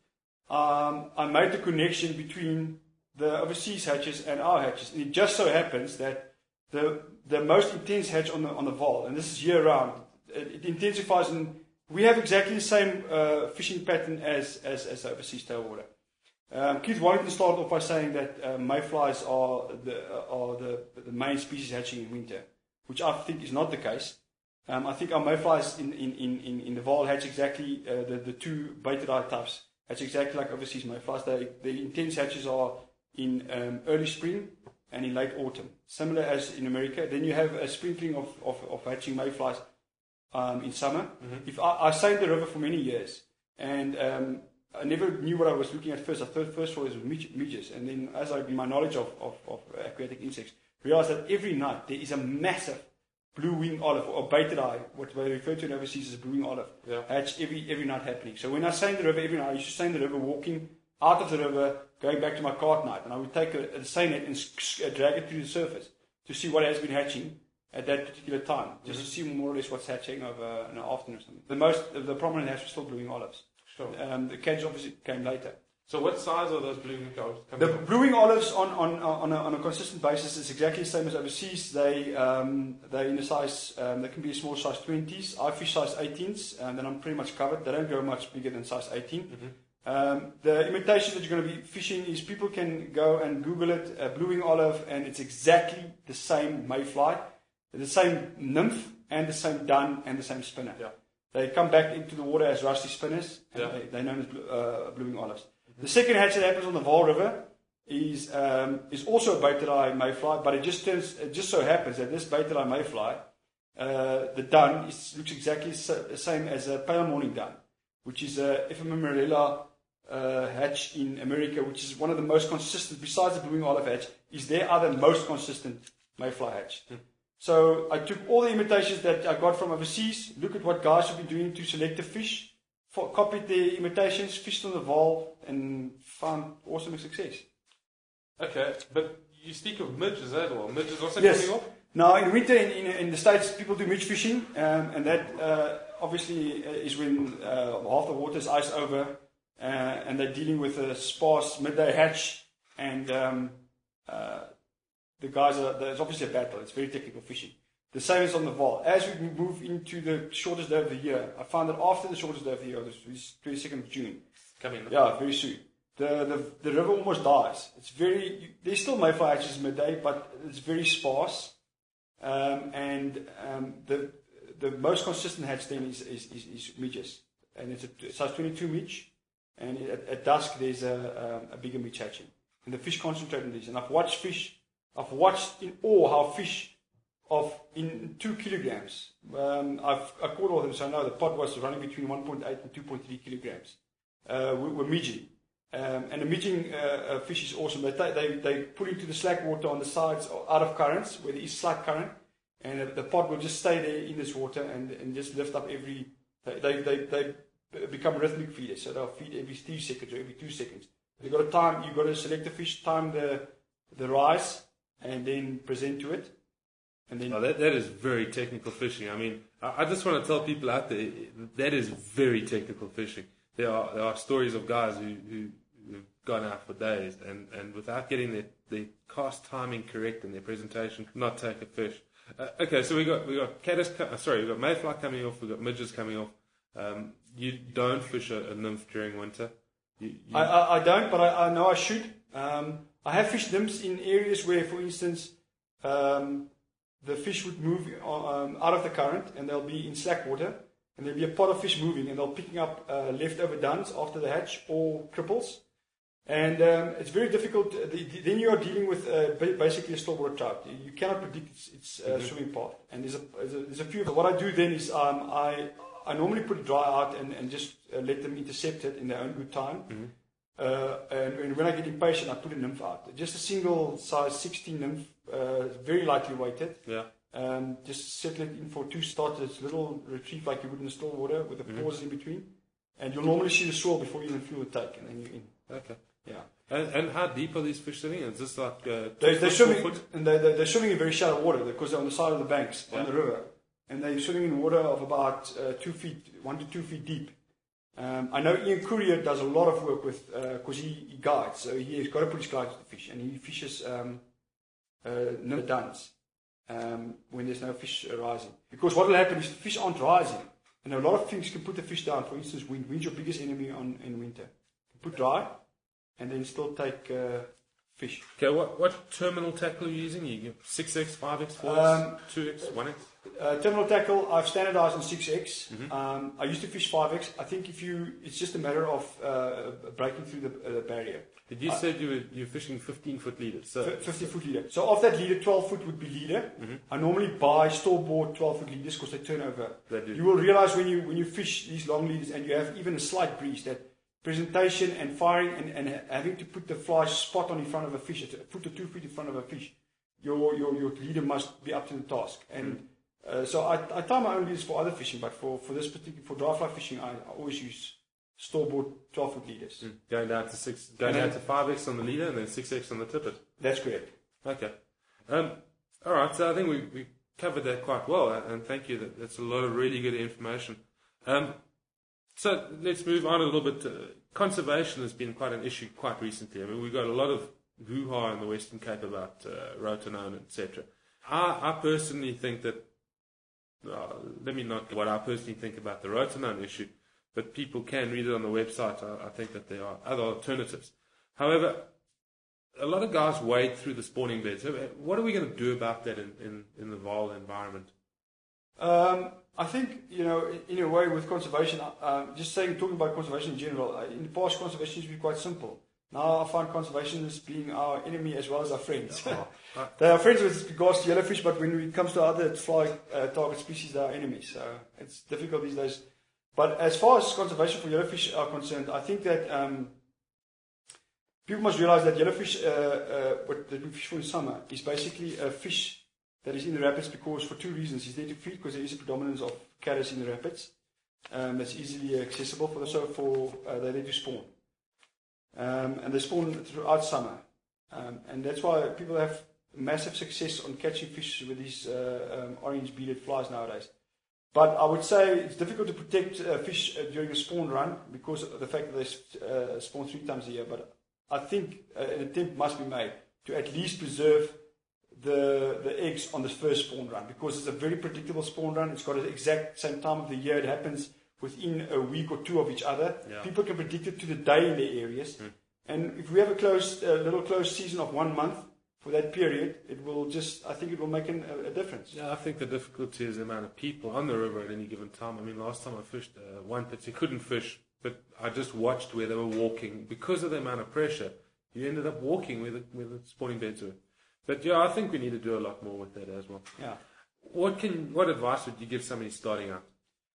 Speaker 2: um, I made the connection between the overseas hatches and our hatches. And it just so happens that the the most intense hatch on the on the Vaal, and this is year round, it, it intensifies, and we have exactly the same uh, fishing pattern as as, as the overseas tailwater. Um, Keith Wellington started off by saying that uh, mayflies are the are the the main species hatching in winter, which I think is not the case. Um, I think our mayflies in in in in the Vaal hatch exactly uh, the the two Beta types. Hatch exactly like overseas mayflies. They the intense hatches are in um, early spring and in late autumn, similar as in America. Then you have a sprinkling of, of, of hatching mayflies um, in summer. Mm-hmm. If I, I sailed the river for many years, and um, I never knew what I was looking at first. I thought first saw it was midges, and then as I, in my knowledge of, of, of aquatic insects, realized that every night there is a massive blue-winged olive, or beta, what they refer to in overseas as blue-winged olive, yeah. hatch every every night happening. So when I sailed the river every night, I used to sail the river walking out of the river, going back to my cart night, and I would take a, a seine net and uh, drag it to the surface to see what has been hatching at that particular time, just mm-hmm. to see more or less what's hatching over an afternoon or something. The most, the prominent hatch was still blue-winged olives.
Speaker 1: Sure.
Speaker 2: Um, the caddies obviously came later.
Speaker 1: So what size are those blue wing olives?
Speaker 2: The blue wing olives on on on a, on a consistent basis is exactly the same as overseas. They um, they're in a size. Um, they can be a small size twenties. I fish size eighteens, and then I'm pretty much covered. They don't go much bigger than size eighteen. Mm-hmm. Um, the imitations that you're going to be fishing is people can go and Google it, uh, blue wing olive, and it's exactly the same mayfly, the same nymph, and the same dun, and the same spinner.
Speaker 1: Yeah.
Speaker 2: They come back into the water as rusty spinners, and
Speaker 1: yeah.
Speaker 2: they, they're known as blue, uh, blue wing olives. Mm-hmm. The second hatch that happens on the Vaal River is um, is also a Batelai mayfly, but it just turns it just so happens that this Batelai mayfly, uh, the dun, is, looks exactly the same as a pale morning dun, which is a ephemerella uh, hatch in America, which is one of the most consistent, besides the blue wing olive hatch, is their other most consistent mayfly hatch. Hmm. So I took all the imitations that I got from overseas, look at what guys have been doing to select the fish, for, copied the imitations, fished on the Vaal, and found awesome success.
Speaker 1: Okay, but you speak of midges as well. Midges also
Speaker 2: yes.
Speaker 1: coming up?
Speaker 2: Now, in winter in, in, in the States, people do midge fishing, um, and that uh, obviously is when uh, half the water is iced over, uh, and they're dealing with a sparse midday hatch, and um, uh, the guys are, there's obviously a battle. It's very technical fishing. The same is on the Vaal. As we move into the shortest day of the year, I found that after the shortest day of the year, this is twenty-second of June.
Speaker 1: Coming.
Speaker 2: Yeah, very soon. The, the the river almost dies. It's very, there's still mayfly hatches midday, but it's very sparse. Um, and um, the the most consistent hatch then is, is, is, is midges. And it's a size twenty-two midge. And at, at dusk there's a, um, a bigger midge hatching. And the fish concentrate on this. And I've watched fish, I've watched in awe how fish of in two kilograms. Um, I've I caught all of them, so I know the pot was running between one point eight and two point three kilograms. Uh, we, we're midging. Um, and the midging uh, uh, fish is awesome. They, t- they they pull into the slack water on the sides out of currents where there is slack current, and uh, the pod will just stay there in this water and, and just lift up every. They, they they they become rhythmic feeders, so they'll feed every three seconds or every two seconds. You got to time. You got to select the fish, time the the rise, and then present to it. And then
Speaker 1: oh, that that is very technical fishing. I mean, I, I just want to tell people out there that is very technical fishing. There are there are stories of guys who, who who've gone out for days and, and without getting their, their cast timing correct and their presentation could not take a fish. Uh, okay, so we got we got caddis. Uh, sorry, we got mayfly coming off. We got midges coming off. Um, you don't fish a, a nymph during winter. You, you
Speaker 2: I, I I don't, but I, I know I should. Um, I have fished nymphs in areas where, for instance, um, the fish would move um, out of the current and they'll be in slack water. And there'll be a pot of fish moving, and they're picking up uh, leftover duns after the hatch or cripples. And um, it's very difficult. The, the, then you are dealing with uh, basically a stillwater trout. You cannot predict its, its uh, mm-hmm. swimming path. And there's a, there's a, there's a few. What I do then is um, I I normally put it dry out and, and just uh, let them intercept it in their own good time. Mm-hmm. Uh, and, and when I get impatient, I put a nymph out. Just a single size sixteen nymph, uh, very lightly weighted.
Speaker 1: Yeah.
Speaker 2: Um, just settle it in for two starters, little retrieve like you would in the still water with a mm-hmm. pause in between. And you'll normally see the swirl before you even feel the take, and then you're in.
Speaker 1: Okay.
Speaker 2: Yeah.
Speaker 1: And, and how deep are these fish sitting? Is this like uh,
Speaker 2: they, they're swimming,
Speaker 1: foot?
Speaker 2: and they, they, they're swimming in very shallow water because they're on the side of the banks yeah. on the river, and they're swimming in water of about uh, two feet, one to two feet deep. Um, I know Ian Courier does a lot of work with because uh, he, he guides, so he's got to put his guide to the fish, and he fishes um, uh, nymph duns. Um, when there's no fish rising. Because what will happen is the fish aren't rising. And a lot of things can put the fish down. For instance, wind. Wind's your biggest enemy on, in winter. Put dry and then still take uh, fish.
Speaker 1: Okay, what, what terminal tackle are you using? You six X, five X, four X,
Speaker 2: um,
Speaker 1: two X, one X?
Speaker 2: Uh, terminal tackle, I've standardized on six X.
Speaker 1: Mm-hmm.
Speaker 2: Um, I used to fish five X. I think if you, it's just a matter of uh, breaking through the, uh, the barrier.
Speaker 1: Did you uh, say you were you're fishing fifteen foot leaders? So
Speaker 2: fifty foot leader. So of that leader, twelve foot would be leader. Mm-hmm. I normally buy store bought twelve foot leaders because they turn over.
Speaker 1: They do.
Speaker 2: You will realize when you when you fish these long leaders and you have even a slight breeze that presentation and firing and, and having to put the fly spot on in front of a fish, a foot or two feet in front of a fish, your your your leader must be up to the task. And mm-hmm. uh, so I, I tie my own leaders for other fishing, but for, for this particular for dry fly fishing, I, I always use store-bought twelve-foot leaders.
Speaker 1: Mm. Going down to six, going down to five X on the leader and then six X on the tippet.
Speaker 2: That's correct.
Speaker 1: Okay. Um, all right. So I think we, we covered that quite well, and thank you. That, that's a lot of really good information. Um, So let's move on a little bit. Uh, conservation has been quite an issue quite recently. I mean, we've got a lot of hoo-ha in the Western Cape about uh, rotenone, et cetera. I, I personally think that, uh, let me not what I personally think about the rotenone issue, but people can read it on the website. I, I think that there are other alternatives. However, a lot of guys wade through the spawning beds. What are we going to do about that in, in, in the Vaal environment?
Speaker 2: Um, I think, you know, in a way with conservation, uh, just saying, talking about conservation in general, uh, in the past conservation used to be quite simple. Now I find conservationists being our enemy as well as our friends. Oh, right. They are friends with regards to yellowfish, but when it comes to other fly uh, target species, they are enemies. So it's difficult these days. But as far as conservation for yellowfish are concerned, I think that um, people must realize that yellowfish, uh, uh, what that we fish for in summer, is basically a fish that is in the rapids because for two reasons. It's there to feed because there is a predominance of caddis in the rapids. Um, that's easily accessible for them, so for uh, they're there to spawn. Um, and they spawn throughout summer. Um, and that's why people have massive success on catching fish with these uh, um, orange beaded flies nowadays. But I would say it's difficult to protect uh, fish uh, during a spawn run because of the fact that they uh, spawn three times a year. But I think uh, an attempt must be made to at least preserve the the eggs on the first spawn run because it's a very predictable spawn run. It's got the exact same time of the year. It happens within a week or two of each other. Yeah. People can predict it to the day in their areas. Mm. And if we have a closed, a little closed season of one month for that period, it will just, I think it will make an, a, a difference.
Speaker 1: Yeah, I think the difficulty is the amount of people on the river at any given time. I mean, last time I fished, uh, one particular couldn't fish, but I just watched where they were walking. Because of the amount of pressure, you ended up walking where the, where the spawning beds were. But yeah, I think we need to do a lot more with that as well.
Speaker 2: Yeah.
Speaker 1: What can, what advice would you give somebody starting out?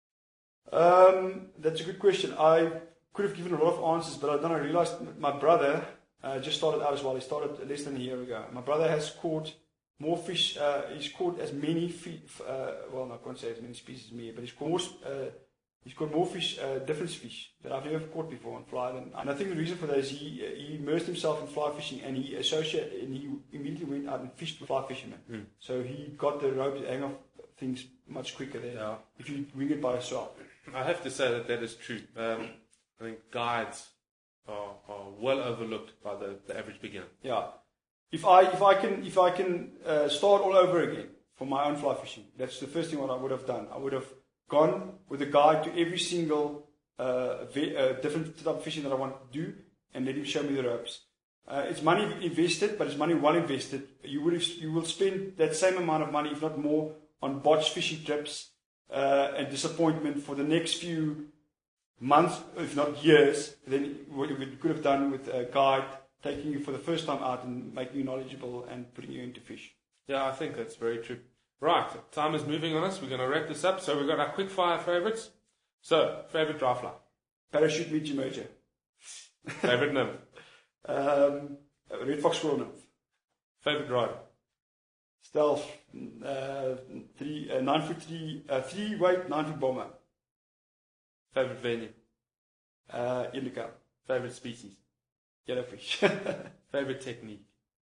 Speaker 2: Um, that's a good question. I could have given a lot of answers, but I don't know, I realized my brother uh, just started out as well. He started less than a year ago. My brother has caught more fish. Uh, he's caught as many fish. Uh, well, I can't say as many species as me, but he's caught more. Uh, he's caught more fish, uh, different fish that I've never caught before on fly. And, and I think the reason for that is he uh, he immersed himself in fly fishing, and he associated and he immediately went out and fished with fly fishermen. Mm. So he got the rope to hang off things much quicker there. Yeah. If you wing it by yourself.
Speaker 1: I have to say that that is true. Um, I think guides are, are well overlooked by the, the average beginner.
Speaker 2: Yeah. If I if I can if I can uh, start all over again for my own fly fishing, that's the first thing what I would have done. I would have gone with a guide to every single uh, ve- uh, different type of fishing that I want to do, and let him show me the ropes. Uh, it's money invested, but it's money well invested. You would have, you will spend that same amount of money, if not more, on botched fishing trips. Uh, and disappointment for the next few months, if not years, than what you could have done with a guide taking you for the first time out and making you knowledgeable and putting you into fish.
Speaker 1: Yeah, I think that's very true. Right, time is moving on us. We're going to wrap this up. So we've got our quick fire favourites. So, favourite dry fly?
Speaker 2: Parachute midge emerger.
Speaker 1: Favourite nymph?
Speaker 2: Um, red fox squirrel nymph.
Speaker 1: Favourite rider?
Speaker 2: Stealth, uh, three, uh, nine foot three, uh, three weight, nine foot bomber.
Speaker 1: Favorite venue?
Speaker 2: Uh, indica.
Speaker 1: Favorite species?
Speaker 2: Yellowfish.
Speaker 1: Favorite technique?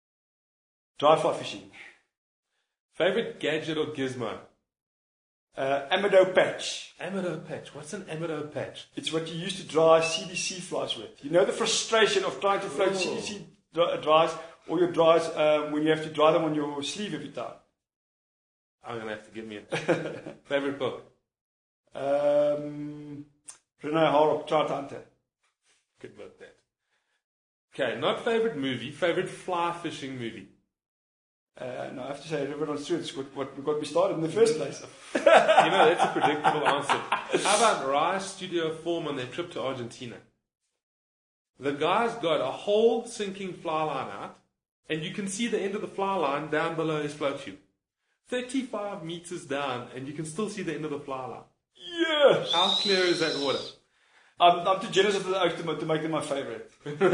Speaker 2: Dry fly fishing.
Speaker 1: Favorite gadget or gizmo?
Speaker 2: Uh, Amado patch.
Speaker 1: Amado patch. What's an Amado patch?
Speaker 2: It's what you use to dry C D C flies with. You know the frustration of trying to float oh. C D C dries. Or your dries um, when you have to dry them on your sleeve every time.
Speaker 1: I'm going to have to give me a favorite book.
Speaker 2: Um, René Harop, Trout Hunter.
Speaker 1: Good book, that. Okay, not favorite movie, favorite fly fishing movie.
Speaker 2: Uh, no, I have to say River on Street is what, what got me started in the first place.
Speaker 1: You know, that's a predictable answer. How about Rise Studio Form on their trip to Argentina? The guys got a whole sinking fly line out. And you can see the end of the fly line down below his float tube. thirty-five meters down, and you can still see the end of the fly line.
Speaker 2: Yes!
Speaker 1: How clear is that water?
Speaker 2: I'm, I'm too jealous of the oak to, to make them my favorite.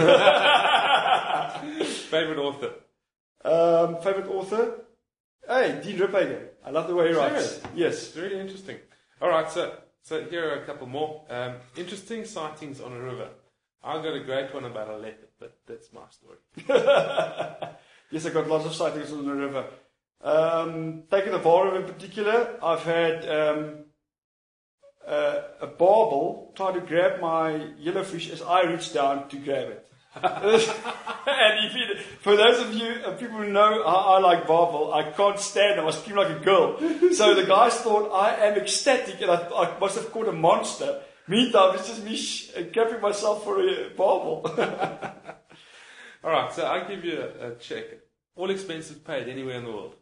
Speaker 1: Favorite author?
Speaker 2: Um, favorite author? Hey, Dean Riphagen. I love the way he writes.
Speaker 1: Serious?
Speaker 2: Yes.
Speaker 1: It's really interesting. Alright, so, so here are a couple more. Um, interesting sightings on a river. I got a great one about a leopard, but that's my story.
Speaker 2: Yes, I got lots of sightings on the river. Um, taking the Vaal River in particular, I've had um, uh, a barbel trying to grab my yellowfish as I reached down to grab it. And if you, for those of you uh, people who know how I like barbel, I can't stand it. I scream like a girl. So the guys thought I am ecstatic and I, I must have caught a monster. Meantime, it's just me sh- grabbing myself for a barbel.
Speaker 3: Alright, so I'll give you a, a check. All expenses paid anywhere in the world.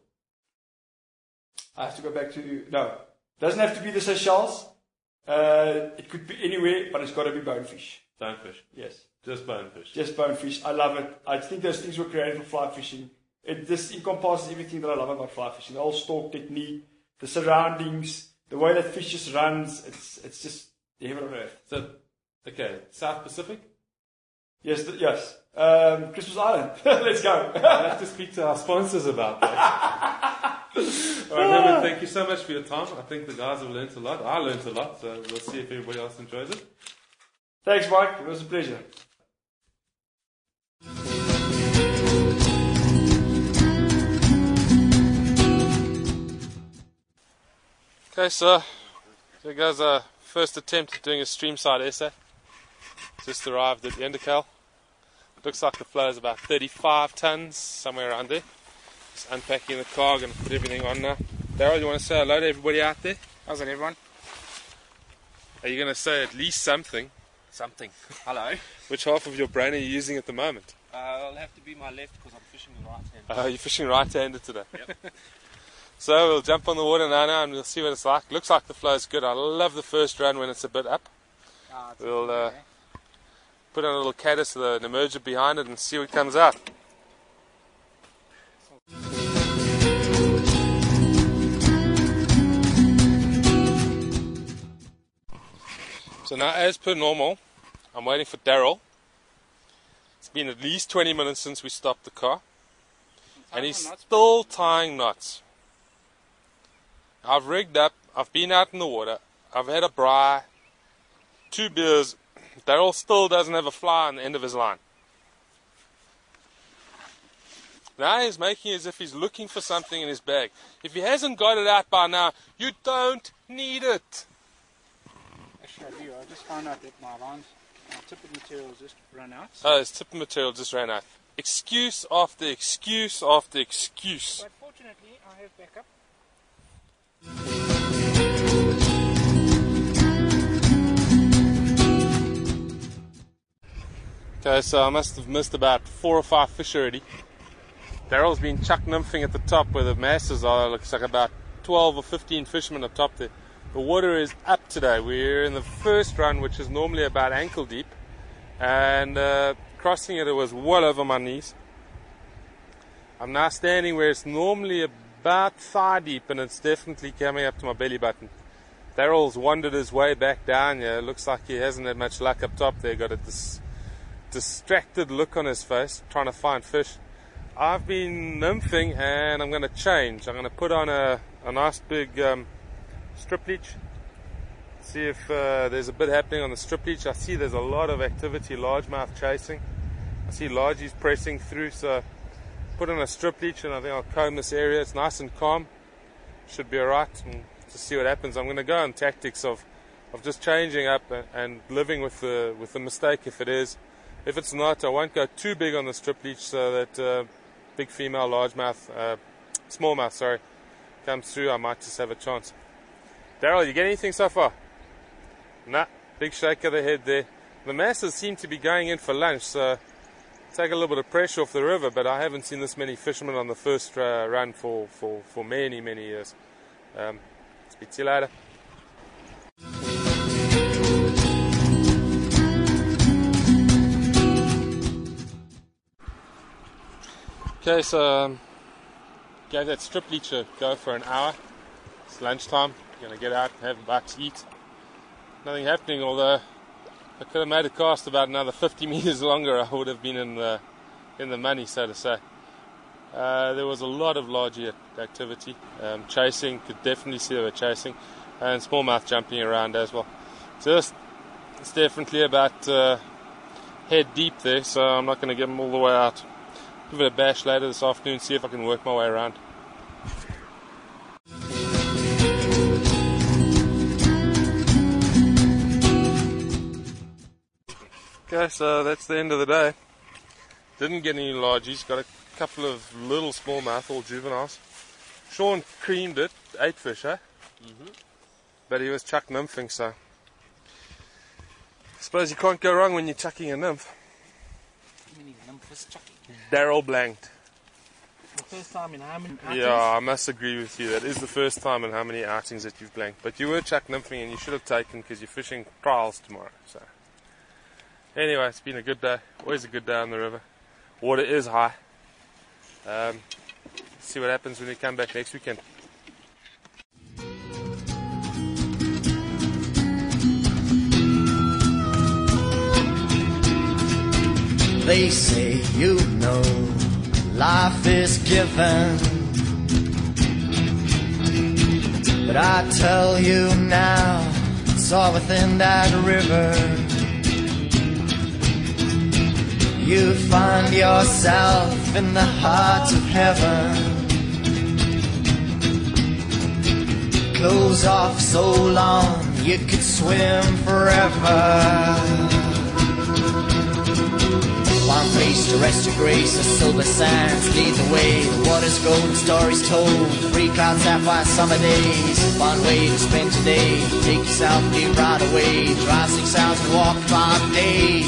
Speaker 2: I have to go back to, no. Doesn't have to be the Seychelles. Uh, it could be anywhere, but it's got to be bonefish.
Speaker 3: Bonefish.
Speaker 2: Yes.
Speaker 3: Just bonefish.
Speaker 2: Just bonefish. I love it. I think those things were created for fly fishing. It just encompasses everything that I love about fly fishing. The whole stalk technique, the surroundings, the way that fish just runs. It's it's just heaven on earth.
Speaker 3: So, okay, South Pacific?
Speaker 2: Yes, th- yes. Um, Christmas Island. Let's go.
Speaker 3: I have to speak to our sponsors about that. Alright, Herman, thank you so much for your time. I think the guys have learned a lot. I learned a lot, so we'll see if everybody else enjoys it.
Speaker 2: Thanks, Mike. It was a pleasure.
Speaker 1: Okay, so there goes our first attempt at doing a streamside essay. Just arrived at Endicale. Looks like the flow is about thirty-five tons, somewhere around there. Just unpacking the car, going to put everything on now. Daryl, you want to say hello to everybody out there?
Speaker 4: How's it, everyone?
Speaker 1: Are you going to say at least something?
Speaker 4: Something. Hello.
Speaker 1: Which half of your brain are you using at the moment?
Speaker 4: Uh, I'll have to be my left because I'm fishing the right hand.
Speaker 1: Oh, you're fishing right-handed today.
Speaker 4: Yep.
Speaker 1: So we'll jump on the water now, now and we'll see what it's like. Looks like the flow is good. I love the first run when it's a bit up.
Speaker 4: Ah, it's
Speaker 1: We'll
Speaker 4: okay,
Speaker 1: uh,
Speaker 4: eh?
Speaker 1: put on a little caddis with an emerger behind it and see what comes out. So now, as per normal, I'm waiting for Daryl. It's been at least twenty minutes since we stopped the car, and he's still tying knots. I've rigged up, I've been out in the water, I've had a braai, two beers. Daryl still doesn't have a fly on the end of his line. Now he's making as if he's looking for something in his bag. If he hasn't got it out by now, you don't need it.
Speaker 4: Actually, I do. I just found out that my lines, my tippet material just ran out.
Speaker 1: Oh, his tip material just ran out. Excuse after excuse after excuse.
Speaker 4: But fortunately, I have backup.
Speaker 1: Okay, so I must have missed about four or five fish already. Daryl's been chuck nymphing at the top where the masses are. It looks like about twelve or fifteen fishermen up top there. The water is up today. We're in the first run, which is normally about ankle deep, and uh, crossing it, it was well over my knees. I'm now standing where it's normally about thigh deep, and it's definitely coming up to my belly button. Daryl's wandered his way back down here. It looks like he hasn't had much luck up top there. Got a dis- distracted look on his face, trying to find fish. I've been nymphing, and I'm going to change. I'm going to put on a, a nice big um, strip leech. See if uh, there's a bit happening on the strip leech. I see there's a lot of activity, largemouth chasing. I see largies pressing through, so put on a strip leech and I think I'll comb this area. It's nice and calm. Should be alright. And to see what happens, I'm going to go on tactics of, of just changing up and, and living with the with the mistake if it is. If it's not, I won't go too big on the strip leech so that uh, big female largemouth, uh, smallmouth, sorry, comes through. I might just have a chance. Daryl, you get anything so far? Nah, big shake of the head there. The masses seem to be going in for lunch, so take a little bit of pressure off the river, but I haven't seen this many fishermen on the first uh, run for, for, for many, many years. Um, speak to you later. Okay, so um, gave that strip leech a go for an hour. It's lunchtime. Going to get out and have a bite to eat. Nothing happening, although I could have made a cast about another fifty meters longer. I would have been in the in the money, so to say. Uh, there was a lot of large activity, um, chasing. Could definitely see they were chasing, and smallmouth jumping around as well. Just it's definitely about uh, head deep there, so I'm not going to get them all the way out. Give it a bash later this afternoon, see if I can work my way around. Okay, so that's the end of the day. Didn't get any largies, got a couple of little smallmouth, all juveniles. Sean creamed it, eight fish, eh? Mm-hmm. But he was chuck nymphing, so I suppose you can't go wrong when you're chucking a nymph.
Speaker 4: How many nymph is chucking?
Speaker 1: Daryl blanked.
Speaker 4: The first time in how many outings?
Speaker 1: Yeah, I must agree with you. That is the first time in how many outings that you've blanked. But you were chuck nymphing and you should have taken because you're fishing trials tomorrow. So anyway, it's been a good day. Always a good day on the river. Water is high. Um, see what happens when we come back next weekend.
Speaker 5: They say you know life is given, but I tell you now, it's all within that river. You find yourself in the heart of heaven. Clothes off so long you could swim forever. One face to rest your grace, the silver sands lead the way. The water's golden, stories told, three clouds, sapphire summer days. Fun way to spend your day, take yourself, leave right away. Drive six hours and walk five days.